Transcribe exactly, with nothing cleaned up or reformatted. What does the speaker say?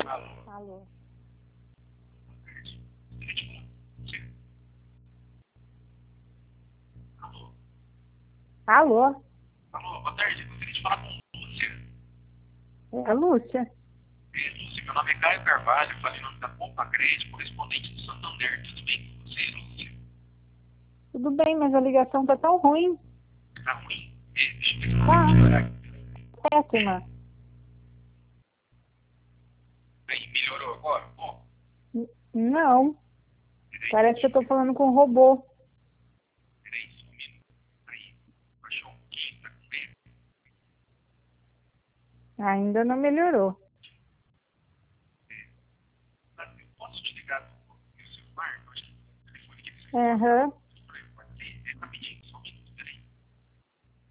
Alô? Alô. Alô? Alô? Alô, boa tarde. Eu gostaria de falar com você. É a Lúcia. É, Lúcia, meu nome é Caio Carvalho, falei em nome da Pompa Crédito, correspondente do Santander. Tudo bem com você, Lúcia? Tudo bem, mas a ligação tá tão ruim. Tá ruim? É, deixa eu ver se eu Tá. consigo melhorar aqui. Péssima. Aí, melhorou agora? Bom, N- Não. peraí, Parece que eu tô falando com um robô. peraí, só um minuto. Aí, baixou um pouquinho, tá com medo? Ainda não melhorou. Tá, eu posso te ligar no meu celular? Eu acho que o telefone aqui Aham.